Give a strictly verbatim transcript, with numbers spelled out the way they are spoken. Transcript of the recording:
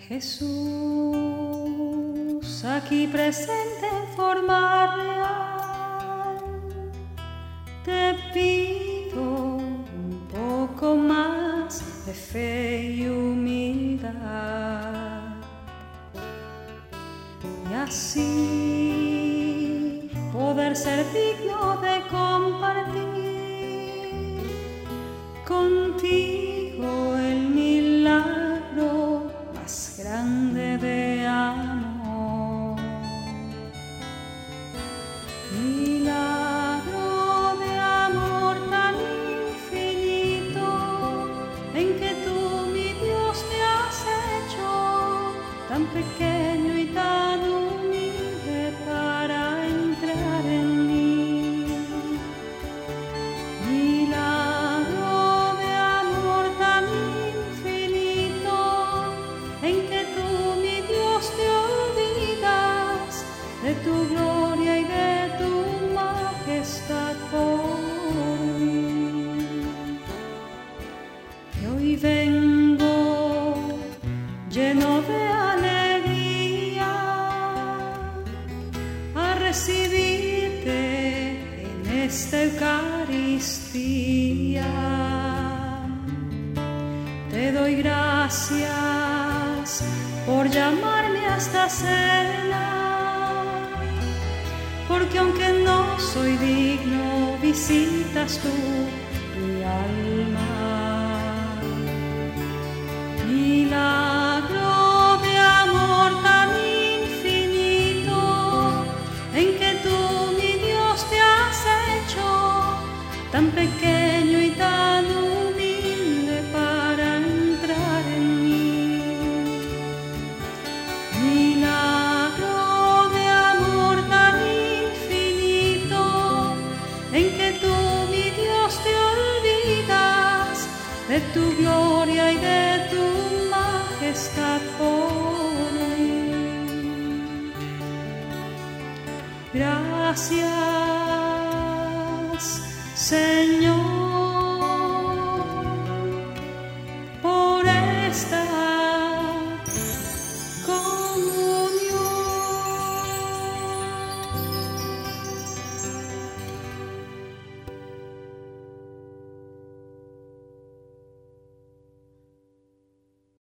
Jesús, aquí presente en forma real, te pido un poco más de fe y humildad, y así poder ser digno de compartir contigo el milagro más grande de amor. Milagro de amor tan infinito en que tú, mi Dios, me has hecho tan pequeño y tan humilde para entrar en mí. Milagro de amor tan infinito en que tú, mi Dios, te olvidas de tu gloria y de tu majestad por mí. Y hoy vengo lleno de alegría a recibirte en esta Eucaristía. Te doy gracias por llamarme a esta cena, porque aunque no soy digno, visitas tú mi alma. Milagro de amor tan infinito en que tú, mi Dios, te has hecho tan pequeño y tan humilde para entrar en mí. Milagro de amor tan infinito en que tú, mi Dios, te olvidas de tu gloria y de tu majestad por mí. Gracias, Señor.